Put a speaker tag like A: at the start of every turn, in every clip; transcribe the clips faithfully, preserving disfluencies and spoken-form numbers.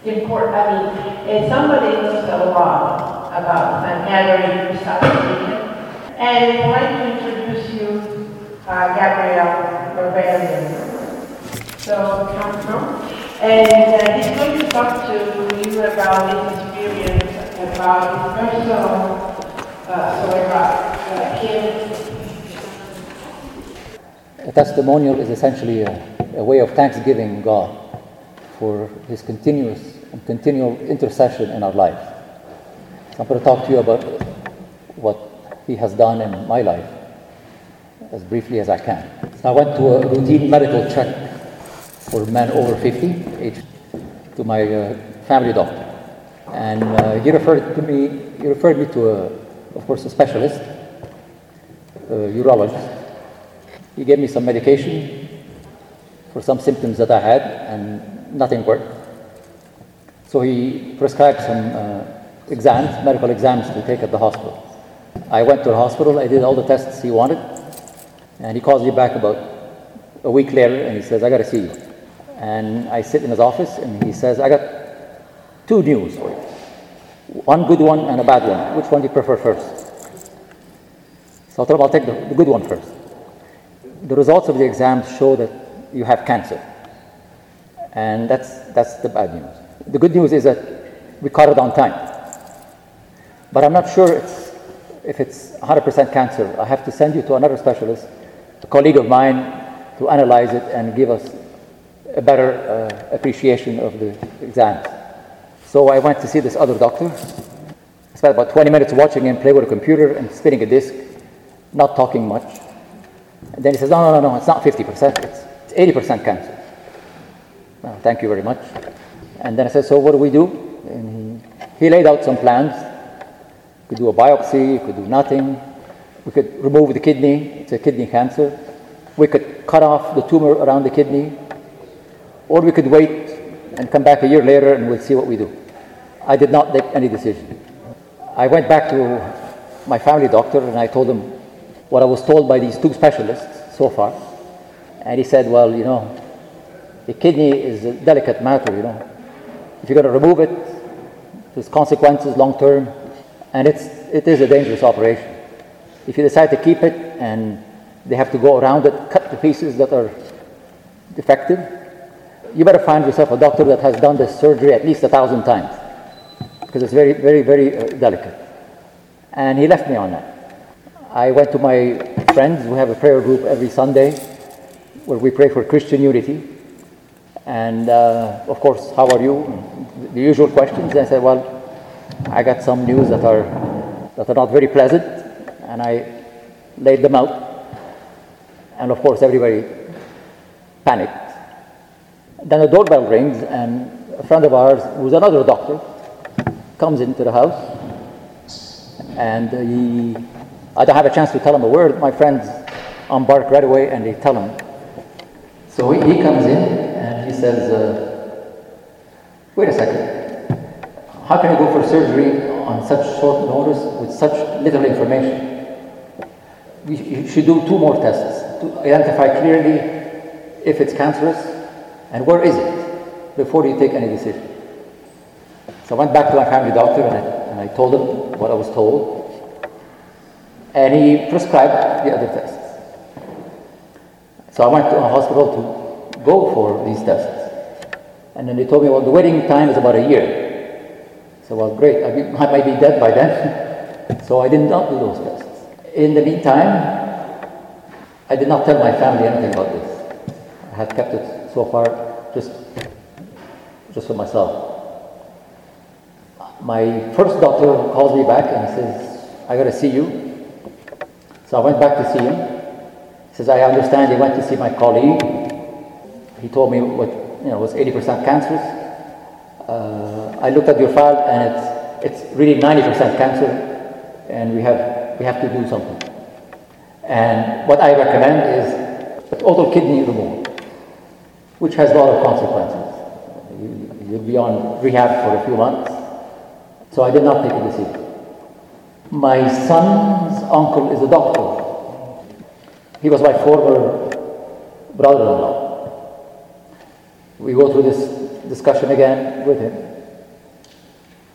A: important. I mean, if somebody knows a lot about Gabriel resuscitation, and I'd like to introduce you uh, Gabriel Rebellion. So, come from. And uh, he's going to talk to you about his experience, about his personal, uh, so about uh, him.
B: A testimonial is essentially a, a way of thanksgiving God for His continuous and continual intercession in our lives. So I'm going to talk to you about what He has done in my life as briefly as I can. So I went to a routine medical check for men over fifty, age, to my uh, family doctor, and uh, he referred to me. He referred me to, a, of course, a specialist, a urologist. He gave me some medication for some symptoms that I had, and nothing worked. So he prescribed some uh, exams, medical exams, to take at the hospital. I went to the hospital. I did all the tests he wanted, and he calls me back about a week later, and he says, "I got to see you." And I sit in his office, and he says, "I got two news for you. One good one and a bad one. Which one do you prefer first?" So I told him, "I'll take the, the good one first. The results of the exams show that you have cancer. And that's that's the bad news. The good news is that we caught it on time. But I'm not sure it's, if it's one hundred percent cancer. I have to send you to another specialist, a colleague of mine, to analyze it and give us a better uh, appreciation of the exams." So I went to see this other doctor. I spent about twenty minutes watching him play with a computer and spinning a disc, not talking much. And then he says, no, no, no, no, it's not fifty percent, it's, it's eighty percent cancer. "Oh, thank you very much." And then I said, "So what do we do?" And he, he laid out some plans. We could do a biopsy, we could do nothing. We could remove the kidney, it's a kidney cancer. We could cut off the tumor around the kidney. Or we could wait and come back a year later and we'll see what we do. I did not make any decision. I went back to my family doctor and I told him what I was told by these two specialists so far. And he said, "Well, you know, the kidney is a delicate matter, you know. If you're going to remove it, there's consequences long term, and it's it is a dangerous operation. If you decide to keep it and they have to go around it, cut the pieces that are defective, you better find yourself a doctor that has done this surgery at least a thousand times, because it's very, very, very uh, delicate." And he left me on that. I went to my friends. We have a prayer group every Sunday where we pray for Christian unity. And uh, of course, "How are you?" The usual questions. And I said, "Well, I got some news that are that are not very pleasant," and I laid them out. And of course, everybody panicked. Then the doorbell rings, and a friend of ours, who's another doctor, comes into the house, and uh, he, I don't have a chance to tell him a word. My friends embark right away, and they tell him. So he, he comes in, and he says, uh, "Wait a second. How can you go for surgery on such short notice with such little information? We, you should do two more tests to identify clearly if it's cancerous, and where is it, before you take any decision." So I went back to my family doctor and I, and I told him what I was told. And he prescribed the other tests. So I went to a hospital to go for these tests. And then they told me, "Well, the waiting time is about a year." So, well, great, I, be, I might be dead by then. So I did not do those tests. In the meantime, I did not tell my family anything about this. I had kept it so far just, just for myself. My first doctor calls me back and says, "I got to see you." So I went back to see him. He says, "I understand you went to see my colleague. He told me what you know was eighty percent cancerous. Uh, I looked at your file and it's it's really ninety percent cancer, and we have we have to do something. And what I recommend is total kidney removal, which has a lot of consequences. You, you'll be on rehab for a few months." So I did not take a decision. My son's uncle is a doctor. He was my former brother-in-law. We go through this discussion again with him.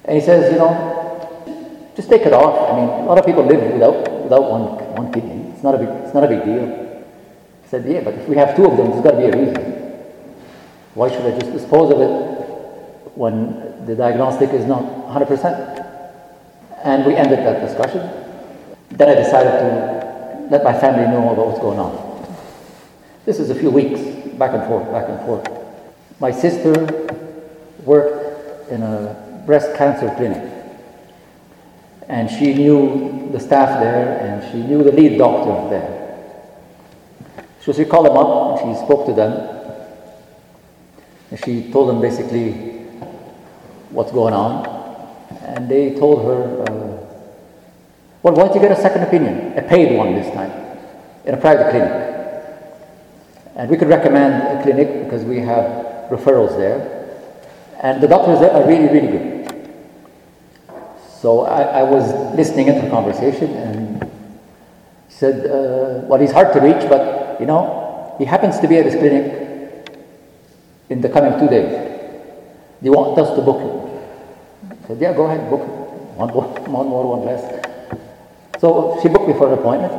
B: And he says, you know, just take it off. I mean, a lot of people live without without one one kidney. It's not a big it's not a big deal. I said, yeah, but if we have two of them, there's got to be a reason. Why should I just dispose of it when the diagnostic is not one hundred percent? And we ended that discussion. Then I decided to let my family know about what's going on. This is a few weeks, back and forth, back and forth. My sister worked in a breast cancer clinic. And she knew the staff there, and she knew the lead doctor there. So she called them up, and she spoke to them. And she told them basically what's going on. And they told her, uh, well, why don't you get a second opinion? A paid one this time, in a private clinic. And we could recommend a clinic because we have referrals there. And the doctors there are really, really good. So I, I was listening into the conversation, and he said, uh, well, he's hard to reach, but, you know, he happens to be at this clinic in the coming two days. Do you want us to book him? I said, yeah, go ahead, book him. One more, one more, one less. So she booked me for an appointment.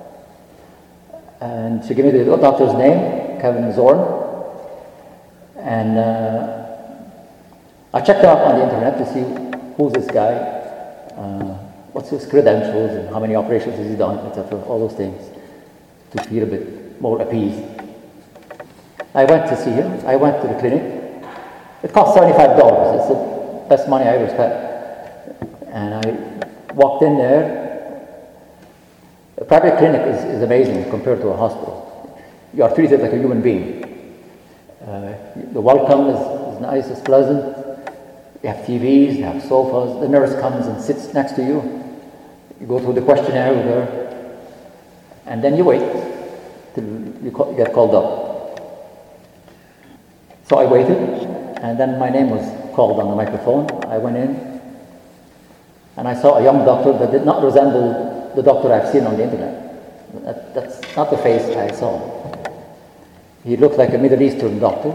B: And she gave me the doctor's name, Kevin Zorn. And uh, I checked out on the internet to see who's this guy, uh, what's his credentials, and how many operations has he done, et cetera, all those things, to feel a bit more appeased. I went to see him. I went to the clinic. It cost seventy-five dollars. It's the best money I ever spent. And I walked in there. A private clinic is, is amazing compared to a hospital. You are treated like a human being. Uh, the welcome is, is nice, it's pleasant. You have T Vs, you have sofas. The nurse comes and sits next to you. You go through the questionnaire with her. And then you wait till you, call, you get called up. So I waited, and then my name was called on the microphone. I went in, and I saw a young doctor that did not resemble the doctor I've seen on the internet. That, that's not the face I saw. He looked like a Middle Eastern doctor.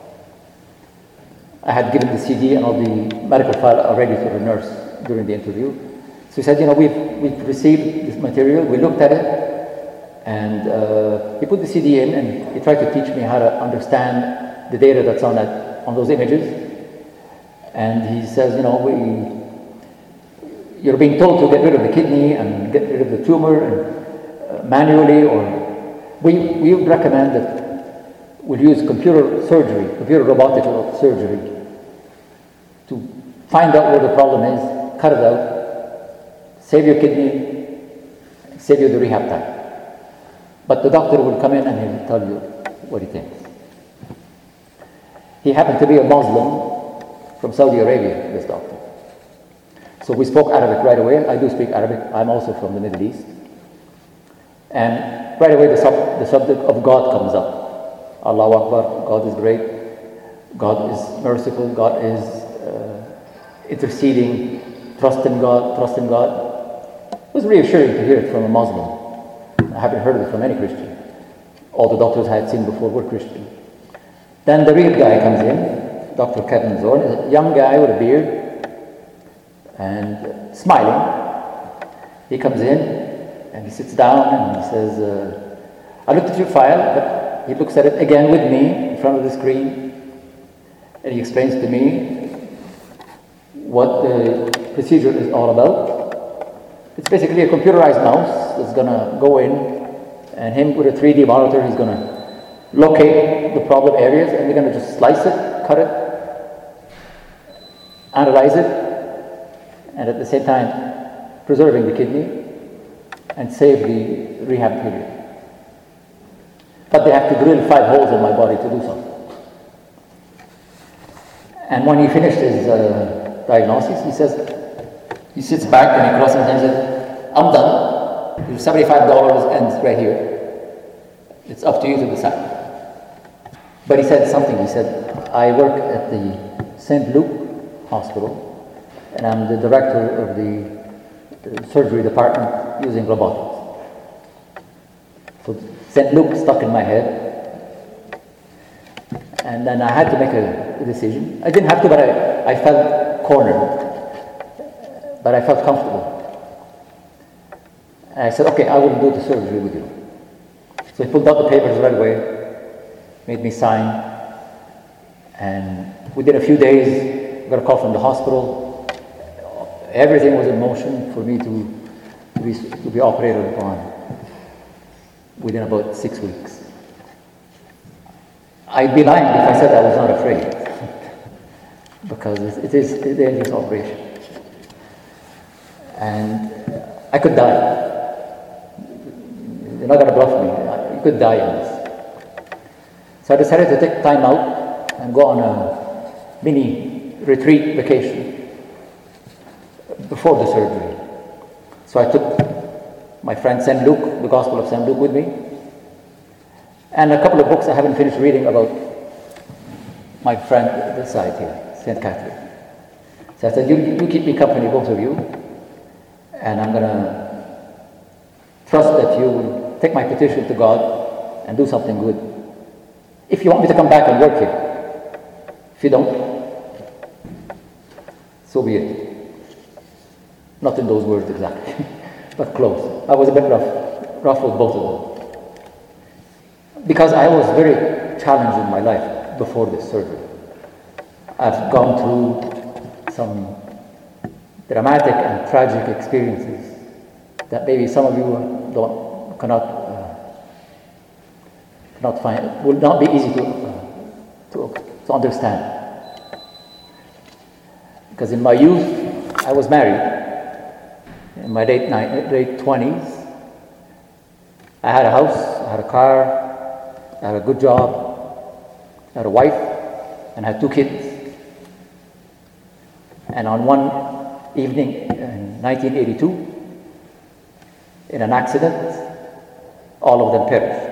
B: I had given the C D and all the medical file already to the nurse during the interview. So he said, you know, we've, we've received this material, we looked at it, and uh, he put the C D in, and he tried to teach me how to understand the data that's on that, on those images. And he says, you know, we you're being told to get rid of the kidney and get rid of the tumor and, uh, manually, or we, we would recommend that we'll use computer surgery, computer robotic surgery to find out where the problem is, cut it out, save your kidney, save you the rehab time. But the doctor will come in and he'll tell you what he thinks. He happened to be a Muslim from Saudi Arabia, this doctor. So we spoke Arabic right away. I do speak Arabic. I'm also from the Middle East. And right away the, sub- the subject of God comes up. Allahu Akbar, God is great. God is merciful. God is uh, interceding. Trust in God, trust in God. It was reassuring to hear it from a Muslim. I haven't heard of it from any Christian. All the doctors I had seen before were Christian. Then the real guy comes in, Doctor Kevin Zorn, is a young guy with a beard, and smiling. He comes in and he sits down and he says, uh, I looked at your file, but he looks at it again with me in front of the screen, and he explains to me what the procedure is all about. It's basically a computerized mouse that's going to go in, and him with a three D monitor, he's going to locate the problem areas, and we're going to just slice it, cut it, analyze it, and at the same time preserving the kidney and save the rehab period. But they have to drill five holes in my body to do so. And when he finished his uh, diagnosis, he says, he sits back and he crosses his hands and says, I'm done. Your seventy-five dollars ends right here. It's up to you to decide. But he said something. He said, I work at the Saint Luke Hospital, and I'm the director of the surgery department using robotics. So Saint Luke stuck in my head. And then I had to make a, a decision. I didn't have to, but I, I felt cornered. but I felt comfortable. And I said, okay, I will do the surgery with you. So he pulled out the papers right away, made me sign, and within a few days, I got a call from the hospital. Everything was in motion for me to, to, be, to be operated upon within about six weeks. I'd be lying if I said I was not afraid, because it is a dangerous operation. And I could die. You're not going to bluff me. You could die in this. So I decided to take time out and go on a mini retreat vacation before the surgery. So I took my friend Saint Luke, the Gospel of Saint Luke, with me, and a couple of books I haven't finished reading about my friend this side here, Saint Catherine. So I said, you, you keep me company, both of you, and I'm going to trust that you will take my petition to God and do something good. If you want me to come back and work here, if you don't, so be it. Not in those words exactly, but close. I was a bit rough, rough with both of them. Because I was very challenged in my life before this surgery. I've gone through some dramatic and tragic experiences that maybe some of you don't cannot uh, cannot find, will not be easy to uh, to, to understand. Because in my youth, I was married. In my late ni- late twenties, I had a house, I had a car, I had a good job, I had a wife, and I had two kids. And on one evening in nineteen eighty-two, in an accident, all of them perished.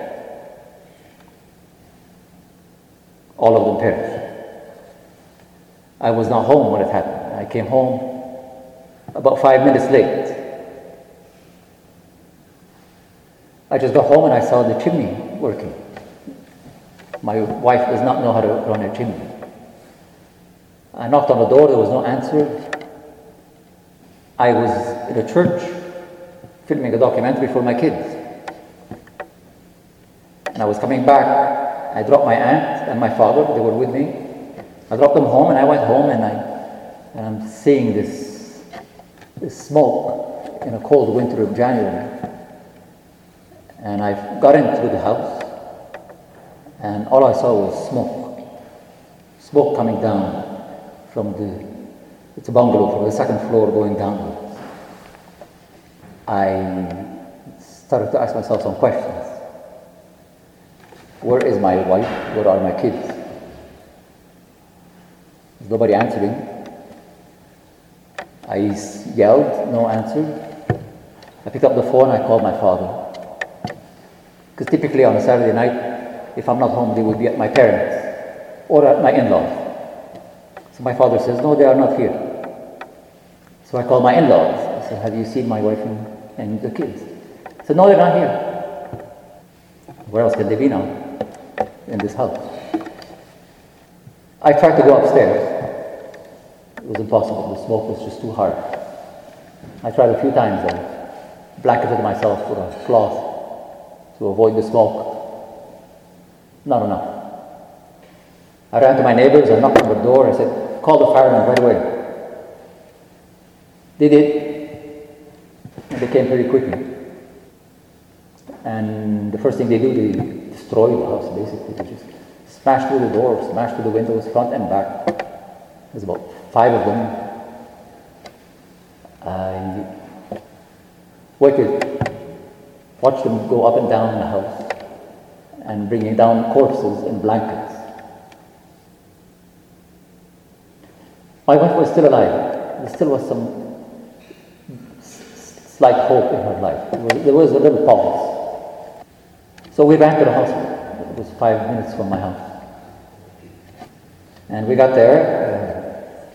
B: All of them perished. I was not home when it happened. I came home about five minutes late. I just got home and I saw the chimney working. My wife does not know how to run a chimney. I knocked on the door, there was no answer. I was in a church filming a documentary for my kids. And I was coming back, I dropped my aunt and my father, they were with me. I dropped them home and I went home and, I, and I'm seeing this, this smoke in a cold winter of January. And I got into the house and all I saw was smoke. Smoke coming down from the, it's a bungalow, from the second floor going downwards. I started to ask myself some questions. Where is my wife? Where are my kids? There's nobody answering. I yelled, no answer. I picked up the phone, I called my father. Because typically on a Saturday night, if I'm not home, they would be at my parents or at my in-laws. So my father says, no, they are not here. So I called my in-laws. I said, have you seen my wife and, and the kids? He said, no, they're not here. Where else can they be now? In this house. I tried to go upstairs. It was impossible. The smoke was just too hard. I tried a few times. I blanketed myself with a cloth to avoid the smoke. Not enough. I ran to my neighbors, I knocked on the door, I said, call the firemen right away. They did, and they came very quickly. And the first thing they do, they destroy the house, basically. They just smash through the doors, smash through the windows, front and back. There's about five of them. I waited, watched them go up and down the house, and bringing down corpses and blankets. My wife was still alive. There still was some s- slight hope in her life. There was, there was a little pulse. So we ran to the hospital. It was five minutes from my house. And we got there.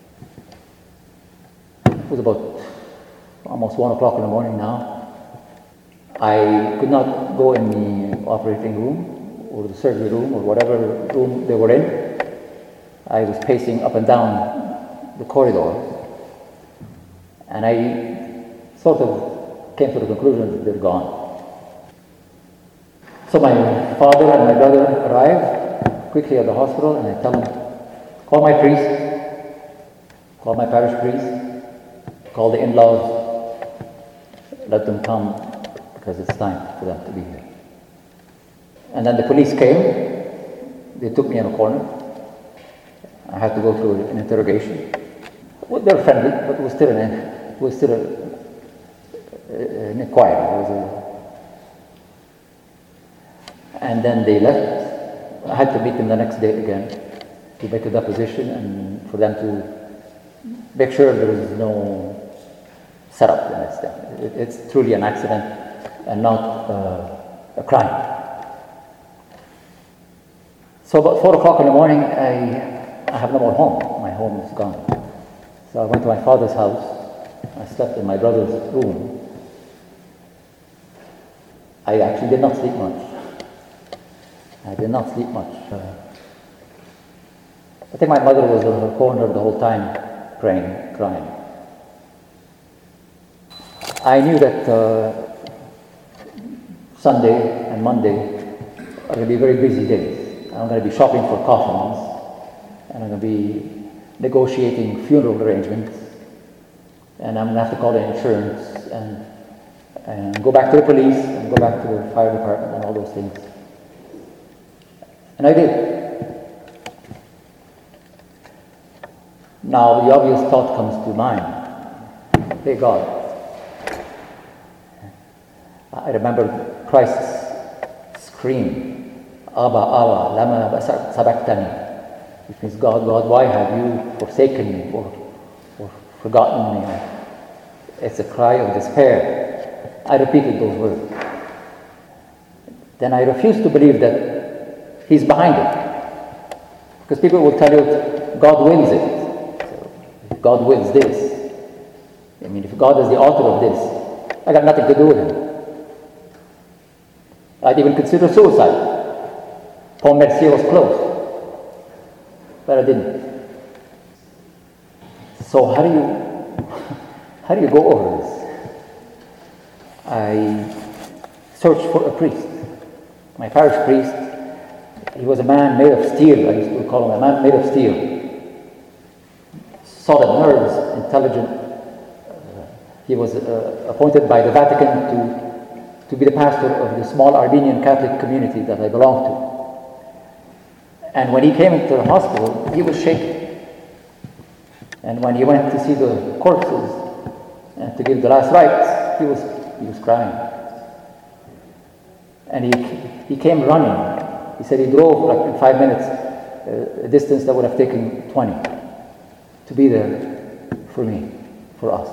B: Uh, it was about almost one o'clock in the morning now. I could not go in the operating room or the surgery room or whatever room they were in. I was pacing up and down the corridor, And I sort of came to the conclusion that they're gone. So my father and my brother arrived quickly at the hospital, and I tell them, call my priest, call my parish priest, call the in-laws, let them come, because it's time for them to be here. And then the police came. They took me in a corner. I had to go through an interrogation. Well, they were friendly, but it was still an, it was still a, an inquiry. It was a, and then they left. I had to meet them the next day again to make a deposition and for them to make sure there was no setup in this thing. It, it's truly an accident and not uh, a crime. So about four o'clock in the morning, I, I have no more home. My home is gone. So I went to my father's house. I slept in my brother's room. I actually did not sleep much. I did not sleep much. Uh, I think my mother was in her corner the whole time, praying, crying. I knew that uh, Sunday and Monday are going to be very busy days. I'm going to be shopping for coffins, and I'm going to be negotiating funeral arrangements, and I'm going to have to call the insurance and, and go back to the police and go back to the fire department and all those things. And I did. Now the obvious thought comes to mind. Hey God. I remember Christ's scream, Abba, Abba, lama sabachthani. Which means, God, God, why have you forsaken me or, or forgotten me? It's a cry of despair. I repeated those words. Then I refused to believe that He's behind it. Because people will tell you, God wills it. So if God wills this, I mean, if God is the author of this, I got nothing to do with Him. I'd even consider suicide. Pont Mercier was close. But I didn't. So how do you, how do you go over this? I searched for a priest. My parish priest, he was a man made of steel. I used to call him a man made of steel. Solid nerves, intelligent. Uh, he was uh, appointed by the Vatican to, to be the pastor of the small Armenian Catholic community that I belong to. And when he came into the hospital, he was shaking. And when he went to see the corpses and to give the last rites, he was he was crying. And he he came running. He said he drove like in five minutes uh, a distance that would have taken twenty to be there for me, for us.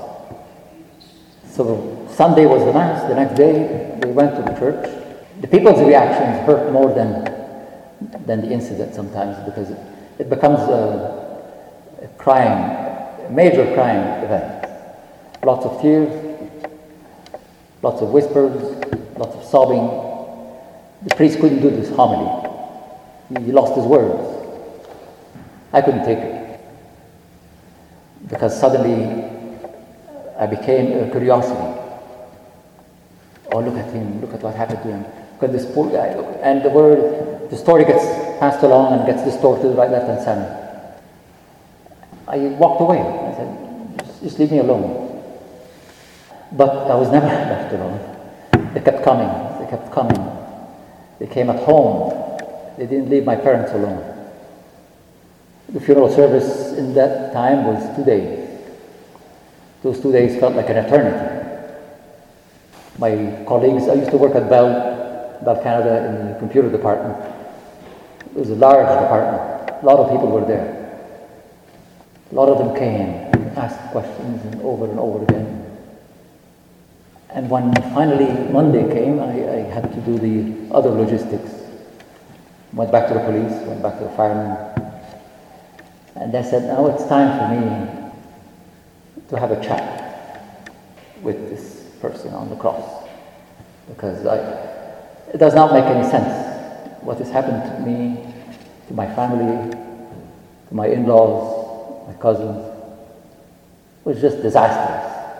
B: So Sunday was the mass. The next day we went to the church. The people's reactions hurt more than than the incident sometimes, because it, it becomes a, a crime, a major crime event. Lots of tears, lots of whispers, lots of sobbing. The priest couldn't do this homily. He, he lost his words. I couldn't take it. Because suddenly I became a curiosity. Oh, look at him, look at what happened to him. Look at this poor guy. Look. And the word, the story gets passed along and gets distorted right, left, and center. I walked away. I said, just, just leave me alone. But I was never left alone. They kept coming. They kept coming. They came at home. They didn't leave my parents alone. The funeral service in that time was two days. Those two days felt like an eternity. My colleagues, I used to work at Bell, Bell Canada in the computer department. It was a large department. A lot of people were there. A lot of them came, asked questions and over and over again. And when finally Monday came, I, I had to do the other logistics. Went back to the police, went back to the firemen. And they said, now it's time for me to have a chat with this person on the cross. Because I, it does not make any sense. What has happened to me, to my family, to my in-laws, my cousins, was just disastrous.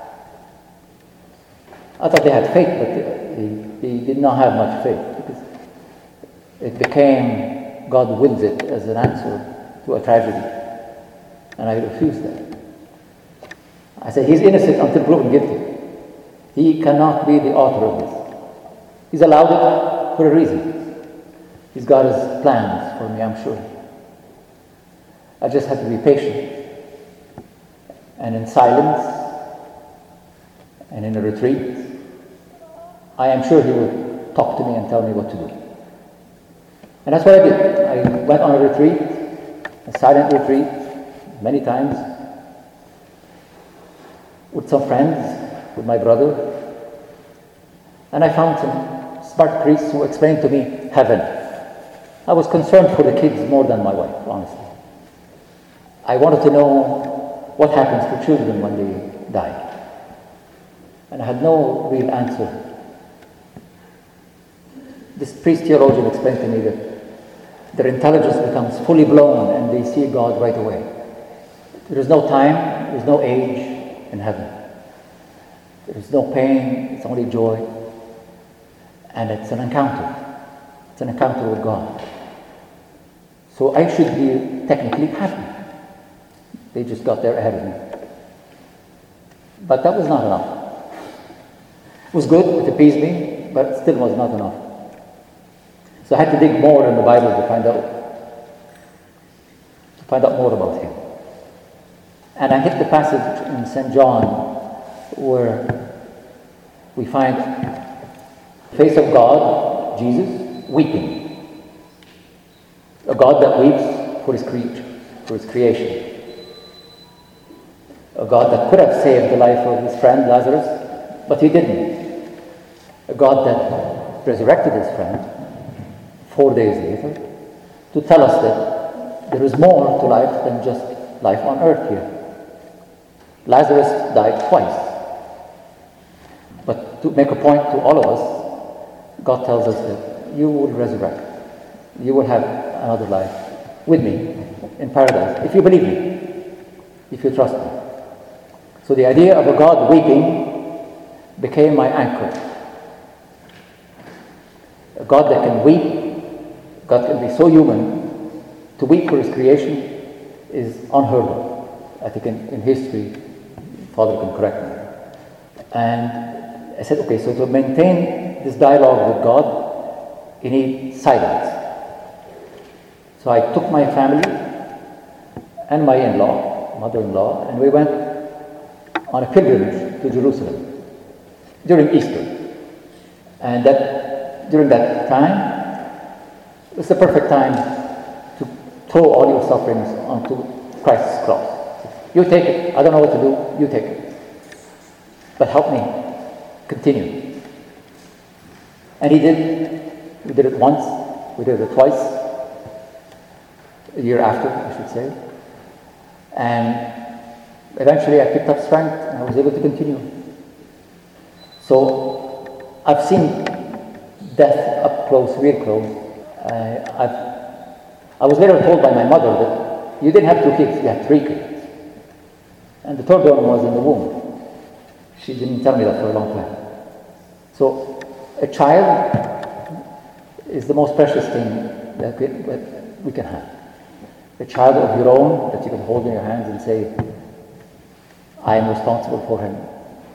B: I thought they had faith, but they, they did not have much faith, because it became, God wills it as an answer to a tragedy. And I refused that. I said, he's innocent until proven guilty. He cannot be the author of this. He's allowed it for a reason. He's got his plans for me, I'm sure. I just have to be patient. And in silence, and in a retreat, I am sure he will talk to me and tell me what to do. And that's what I did. I went on a retreat, a silent retreat, many times, with some friends, with my brother. And I found some smart priests who explained to me heaven. I was concerned for the kids more than my wife, honestly. I wanted to know what happens to children when they die. And I had no real answer. This priest theologian explained to me that their intelligence becomes fully blown and they see God right away. There is no time, there is no age in heaven. There is no pain, it's only joy. And it's an encounter. It's an encounter with God. So I should be technically happy. They just got there ahead of me. But that was not enough. It was good, it appeased me, but it still was not enough. So I had to dig more in the Bible to find out, to find out more about him. And I hit the passage in Saint John where we find the face of God, Jesus, weeping. A God that weeps for his creature, for his creation. A God that could have saved the life of his friend Lazarus, but he didn't. A God that resurrected his friend four days later to tell us that there is more to life than just life on earth here. Lazarus died twice. But to make a point to all of us, God tells us that you will resurrect. You will have another life with me in paradise, if you believe me, if you trust me. So the idea of a God weeping became my anchor. A God that can weep, God can be so human, to weep for his creation is unheard of. I think in, in history, Father can correct me. And I said, okay, so to maintain this dialogue with God, you need silence. So I took my family and my in-law, mother-in-law, and we went on a pilgrimage to Jerusalem during Easter. And that during that time, it's the perfect time to throw all your sufferings onto Christ's cross. You take it. I don't know what to do. You take it. But help me continue. And he did. We did it once. We did it twice. A year after, I should say. And eventually I picked up strength and I was able to continue. So I've seen death up close, real close. I, I've, I was later told by my mother that you didn't have two kids, you had three kids. And the third one was in the womb. She didn't tell me that for a long time. So a child is the most precious thing that we, that we can have. A child of your own that you can hold in your hands and say, I am responsible for him,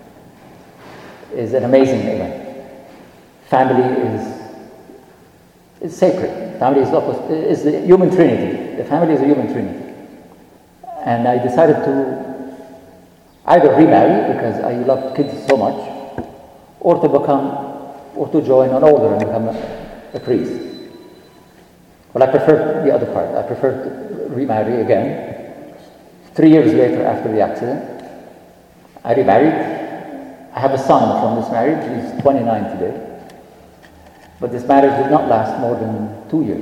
B: is an amazing event. Family is It's sacred. Family is, opposite, is the human trinity. The family is a human trinity. And I decided to either remarry because I loved kids so much, or to become, or to join an order and become a, a priest. Well, I preferred the other part. I preferred to remarry again. Three years later, after the accident, I remarried. I have a son from this marriage. He's twenty-nine today. But this marriage did not last more than two years.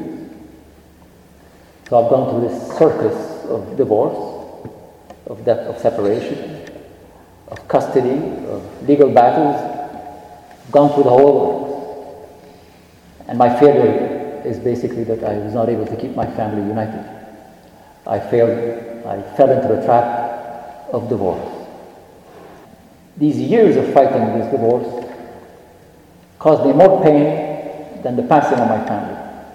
B: So I've gone through this circus of divorce, of death, of separation, of custody, of legal battles. I've gone through the whole world. And my failure is basically that I was not able to keep my family united. I failed, I fell into the trap of divorce. These years of fighting this divorce caused me more pain than the passing of my family.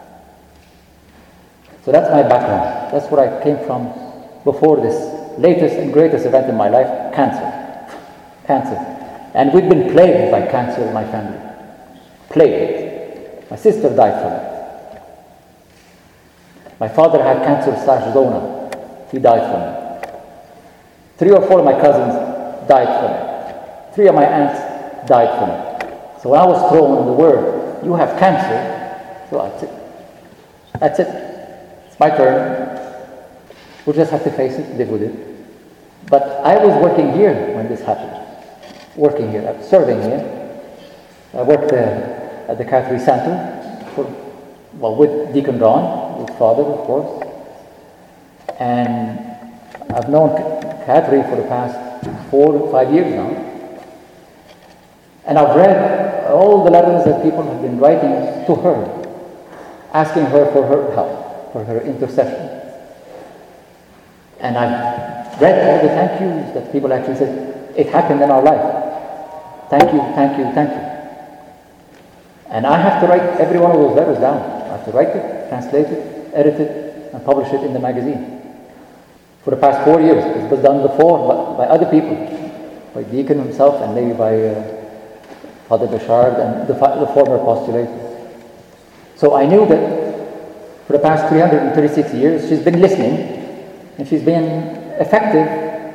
B: So that's my background. That's where I came from before this latest and greatest event in my life, cancer. Cancer. And we've been plagued by cancer in my family. Plagued. My sister died from it. My father had cancer slash zona. He died from it. Three or four of my cousins died from it. Three of my aunts died from it. So when I was thrown in the word, you have cancer, so that's it. That's it. It's my turn. We'll just have to face it, live with it. But I was working here when this happened. Working here, serving here. I worked uh, at the Cattery Center, for, well, with Deacon Ron, with Father, of course. And I've known Cattery for the past four or five years now. And I've read all the letters that people have been writing to her, asking her for her help, for her intercession. And I've read all the thank yous that people actually said, it happened in our life. Thank you, thank you, thank you. And I have to write every one of those letters down. I have to write it, translate it, edit it, and publish it in the magazine. For the past four years, it was done before by, by other people, by Deacon himself and maybe by uh, Father Bouchard and the, the former postulate. So I knew that for the past three hundred thirty-six years, she's been listening and she's been effective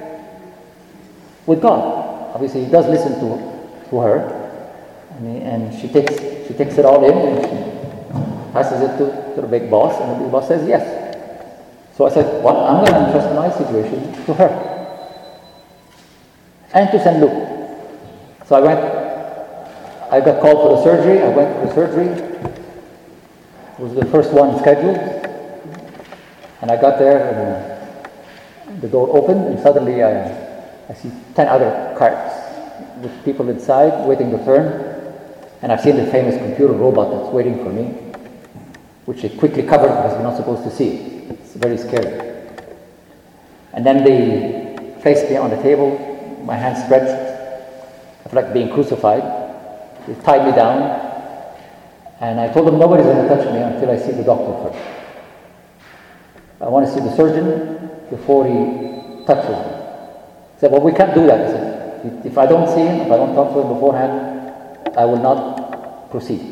B: with God. Obviously, he does listen to, to her, I mean, and she takes she takes it all in and she passes it to, to the big boss, and the big boss says yes. So I said, well, I'm going to entrust my situation to her and to Saint Luke. So I went, I got called for the surgery. I went for the surgery. It was the first one scheduled. And I got there, and the door opened, and suddenly I, I see ten other carts with people inside waiting to turn. And I've seen the famous computer robot that's waiting for me, which they quickly covered because you're not supposed to see it. It's very scary. And then they placed me on the table, my hands stretched. I felt like being crucified. They tied me down. And I told them nobody's going to touch me until I see the doctor first. I want to see the surgeon before he touches me. I said, well, we can't do that. I said, if I don't see him, if I don't talk to him beforehand, I will not proceed.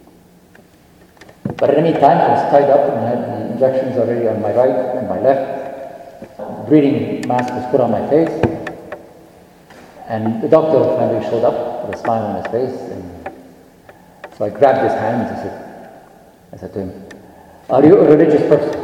B: But in the meantime, I was tied up and I had the injections already on my right and my left. Breathing mask was put on my face. And the doctor finally showed up with a smile on his face. And so I grabbed his hands and I said, I said to him, are you a religious person?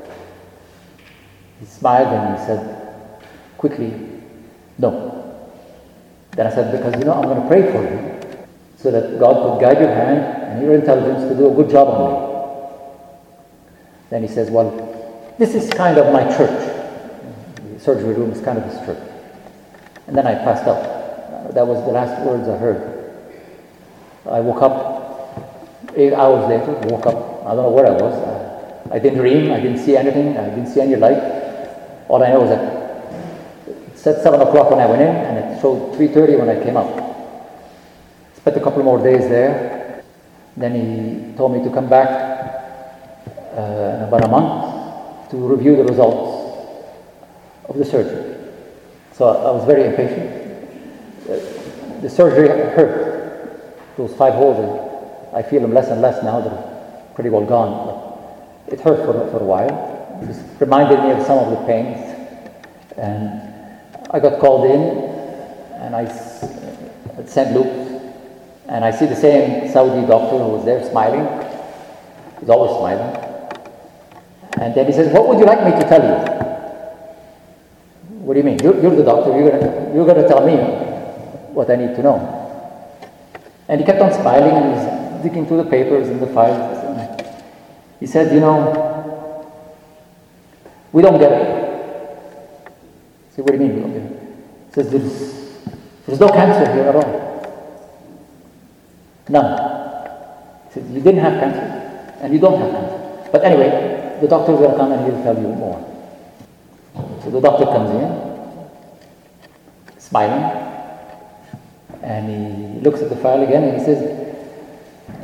B: He smiled and he said, quickly, no. Then I said, because you know, I'm going to pray for you so that God could guide your hand and your intelligence to do a good job on me. Then he says, well, this is kind of my church. The surgery room is kind of his church. And then I passed out. Uh, that was the last words I heard. I woke up eight hours later, woke up, I don't know where I was. I, I didn't dream, I didn't see anything, I didn't see any light. All I know is that it said seven o'clock when I went in, and it showed three thirty when I came out. Spent a couple more days there. Then he told me to come back uh, in about a month to review the results of the surgery. So I was very impatient. Uh, the surgery hurt. Those five holes, I feel them less and less now. They're pretty well gone. But it hurt for, for a while. It just reminded me of some of the pains. And I got called in, and I at Saint Luke's. And I see the same Saudi doctor who was there smiling. He's always smiling. And then he says, what would you like me to tell you? What do you mean? You're, you're the doctor. You're gonna, you're gonna tell me what I need to know. And he kept on smiling and he's digging through the papers and the files. And he said, you know, we don't get it. I said, what do you mean we don't get it? He says, there's, there's no cancer here at all. None. He said, you didn't have cancer, and you don't have cancer. But anyway, the doctor's going to come and he'll tell you more. So the doctor comes in, smiling, and he looks at the file again and he says,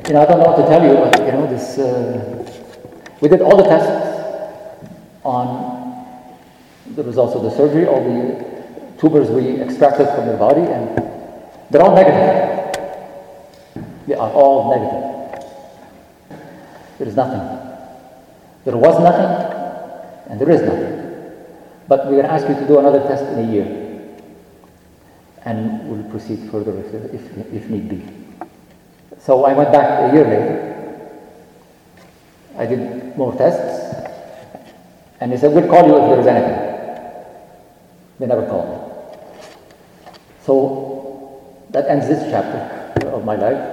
B: you know, I don't know what to tell you, but you know, this, uh, we did all the tests on the results of the surgery, all the tumors we extracted from your body, and they're all negative. They are all negative. There is nothing. There was nothing, and there is nothing. But we're going to ask you to do another test in a year, and we'll proceed further if, if, if need be. So I went back a year later. I did more tests, and they said, we'll call you if there is anything. They never called me. So that ends this chapter of my life.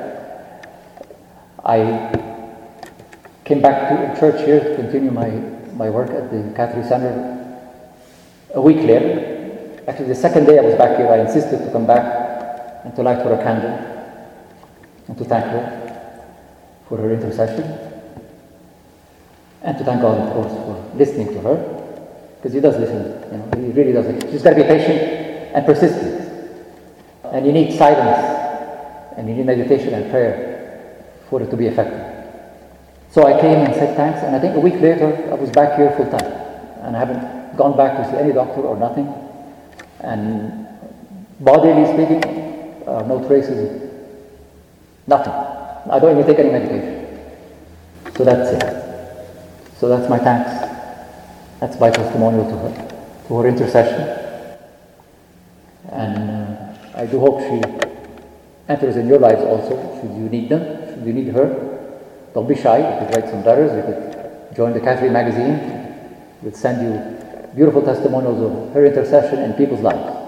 B: I came back to church here to continue my, my work at the Catholic Center a week later. Actually, the second day I was back here, I insisted to come back and to light her a candle and to thank her for her intercession, and to thank God, of course, for listening to her, because He does listen, you know, He really does. You just got to be patient and persistent, and you need silence, and you need meditation and prayer for it to be effective. So I came and said thanks, and I think a week later I was back here full time, and I haven't gone back to see any doctor or nothing, and bodily speaking, uh, no traces. Nothing. I don't even take any medication. So that's it. So that's my thanks. That's my testimonial to her, to her intercession. And uh, I do hope she enters in your lives also, should you need them, should you need her. Don't be shy. You could write some letters. You could join the Catholic magazine. We'll send you beautiful testimonials of her intercession in people's lives.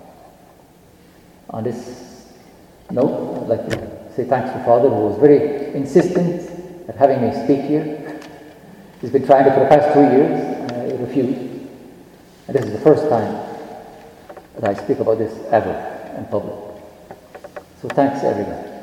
B: On this note, I'd like to say thanks to Father, who was very insistent at having me speak here. He's been trying it for the past two years, and I refused. And this is the first time that I speak about this ever in public. So thanks, everyone.